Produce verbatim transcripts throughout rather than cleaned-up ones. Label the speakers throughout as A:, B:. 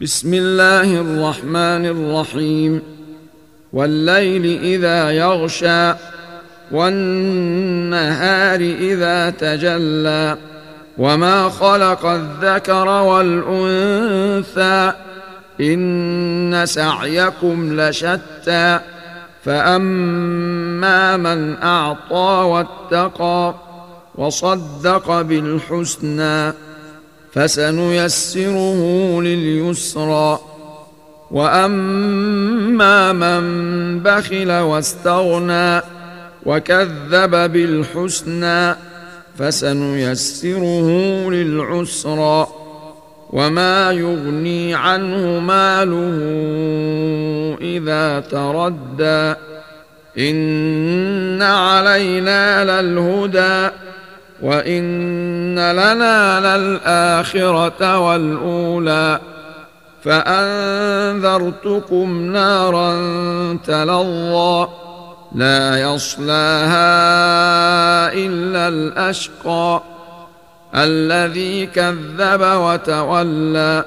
A: بسم الله الرحمن الرحيم. والليل إذا يغشى والنهار إذا تجلى وما خلق الذكر والأنثى إن سعيكم لشتى فأما من أعطى واتقى وصدق بالحسنى فسنيسره لليسرى وأما من بخل واستغنى وكذب بالحسنى فسنيسره للعسرى وما يغني عنه ماله إذا تردى إن علينا للهدى وإن لنا للآخرة والأولى فأنذرتكم نارا تلظى لا يصلاها إلا الأشقى الذي كذب وتولى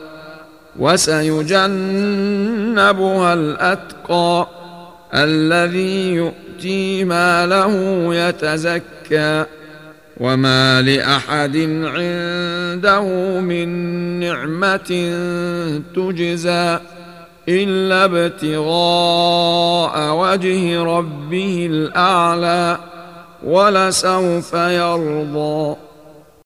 A: وسيجنبها الأتقى الذي يؤتي ماله يتزكى وما لأحد عنده من نعمة تجزى إلا ابتغاء وجه ربه الأعلى ولسوف يرضى.